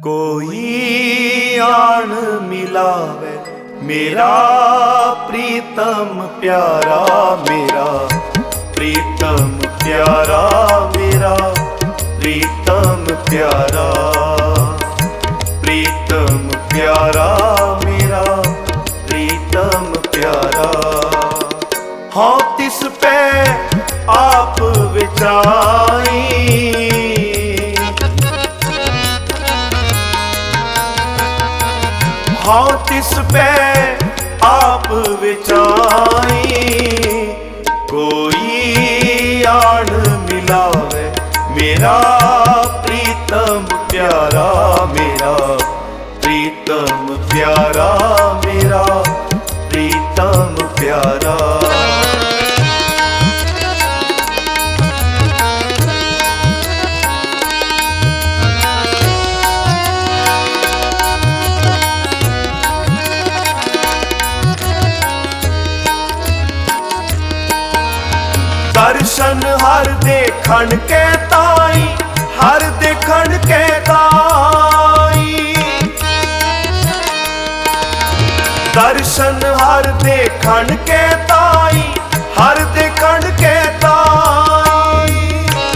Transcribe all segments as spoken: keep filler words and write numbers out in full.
कोई आन मिलावे मेरा प्रीतम प्यारा, मेरा प्रीतम प्यारा, मेरा प्रीतम प्यारा, प्रीतम प्यारा, मेरा प्रीतम प्यारा। हाँ तिस पे आप विचाई, हाँ तिस पे आप विचाई, कोई आन मिलावे मेरा प्रीतम प्यारा, मेरा प्रीतम प्यारा, मेरा प्रीतम प्यारा। दर्शन हर देखण के ताई, हर देखण के ताई, दर्शन हर देखण के ताई, हर देखण के ताई।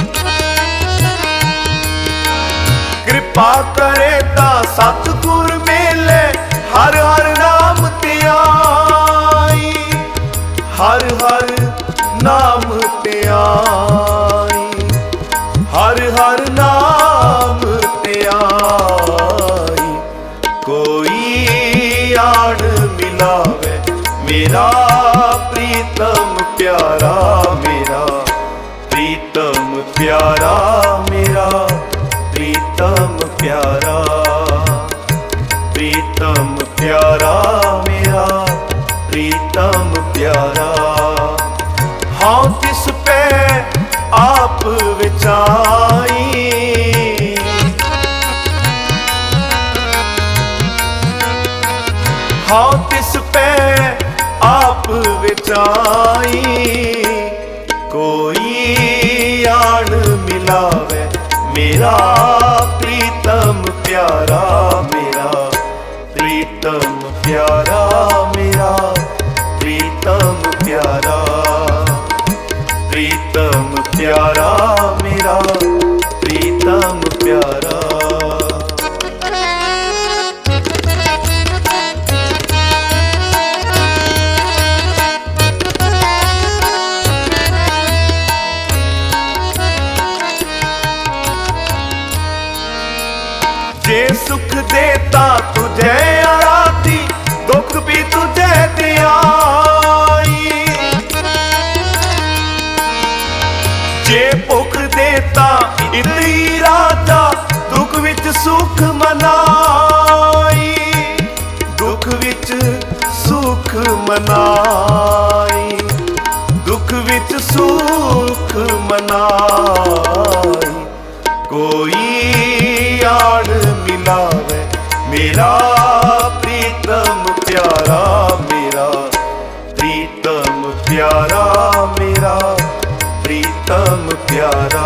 कृपा करे ता सतगुर मेले हर हर नाम त्याई, हर हर नाम त्याई, हर हर नाम त्याई। कोई आन मिलावे मेरा प्रीतम प्यारा, मेरा प्रीतम प्यारा, मेरा प्रीतम प्यारा, प्रीतम प्यारा, मेरा प्रीतम प्यारा। हाँ तिस पे आप विचाई, हाँ तिस पे आप विचाई, कोई आन मिलावे मेरा प्रीतम प्यारा, मेरा प्रीतम प्यारा, मेरा प्रीतम प्यारा, प्रीतम प्यारा, मेरा प्रीतम प्यारा। जे सुख देता तुझे आराधी, दुख भी तुझे दियाई। जे भुख देता इतनी राजा, दुख विच सुख मनाई, दुख विच सुख मनाई, दुख विच सुख मनाई। कोई आन मिलावे मेरा प्रीतम प्यारा, मेरा प्रीतम प्यारा, मेरा प्रीतम प्यारा,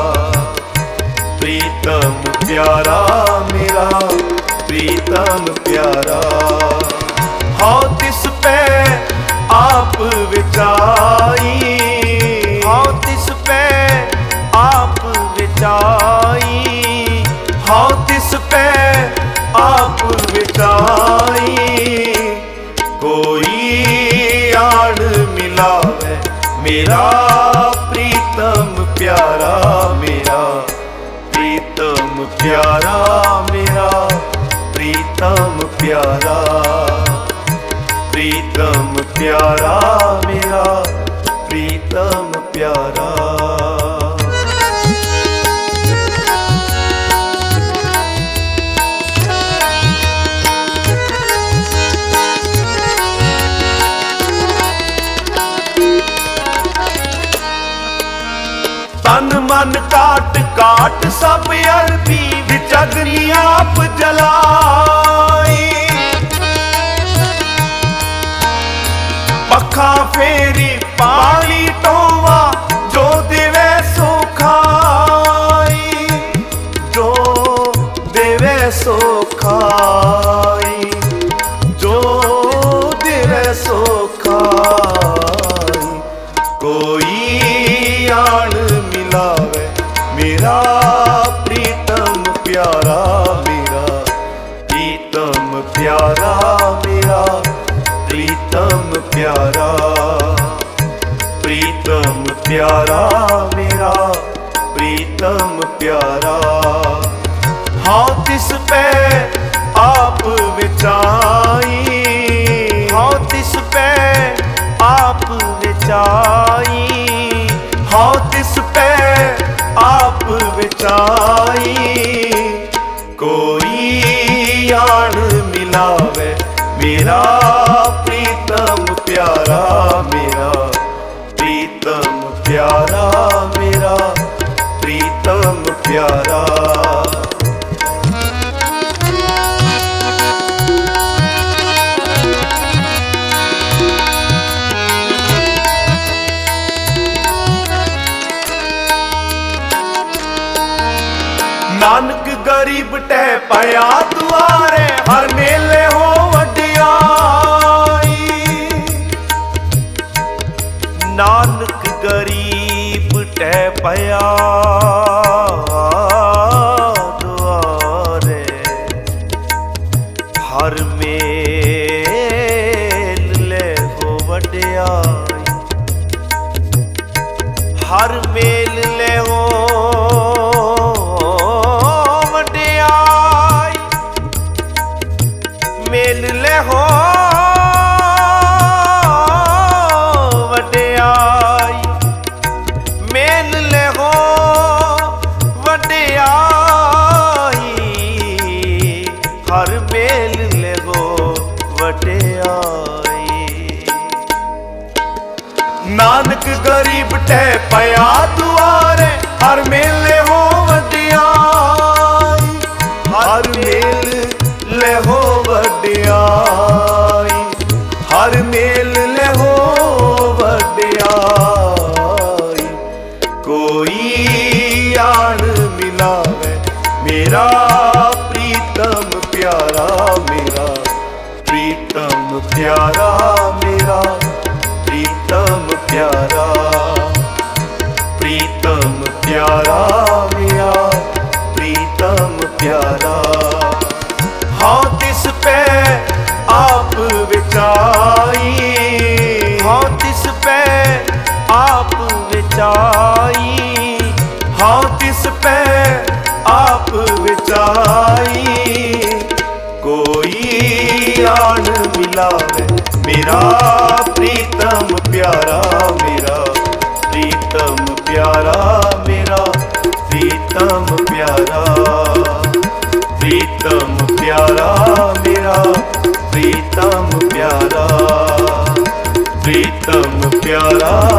प्रीतम प्यारा, मेरा प्रीतम प्यारा। हाँ तिस पे आप विचाई, हाँ तिस पे आप विचाई, हाँ तिस पे आप विचाई। कोई आन मिलावे मेरा प्रीतम प्यारा, मेरा प्रीतम प्यारा, मेरा प्रीतम प्यारा, प्रीतम प्यारा, मेरा प्रीतम प्यारा। तन मन काट काट सब अरबी विच अग्नि आप जलाई, पखा फेरी पानी टोवा जो दिवे सो खाई, जो देवे सो खाई, जो दिरे सो खाई। कोई आन मिलावे मेरा प्रीतम प्यारा, मेरा प्रीतम प्यारा, मेरा प्रीतम प्यारा, प्रीतम प्यारा, मेरा प्रीतम प्यारा। हाँ तिस पे आप विचाई, हाँ तिस पे आप विचाई, हाँ तिस पे आप विचाई। कोई आन मिलावे मेरा प्रीतम प्यारा, मेरा प्रीतम प्यारा, मेरा प्रीतम प्यारा। नानक गरीब टह पाया दुआरे, हर मेले हो वड्डियाई। नानक गरीब टह पाया दुआरे, हर मेल ले हो वड्डियाई, हर मेल ले हो मेल ले हो वड्डियाई, मेल ले हो वड्डियाई, हर मेल ले हो वड्डियाई। नानक गरीब टह पाया दुआरे, हर मेल ले हो वड्डियाई, हर मेल ले हो वड्डियाई, हर मेल ले हो वड्डियाई। कोई आन मिलावे मेरा प्रीतम प्यारा, मेरा प्रीतम प्यारा, मेरा प्रीतम प्यारा, प्रीतम प्यारा, मेरा प्रीतम प्यारा। हाँ तिस पे आप विचाई, हाँ तिस पे आप विचाई, हाँ तिस पे आप विचाई। कोई आन मिलावे मेरा प्रीतम प्यारा, मेरा प्रीतम प्यारा, मेरा प्रीतम प्यारा, प्रीतम प्यारा, मेरा प्रीतम प्यारा, प्रीतम प्यारा।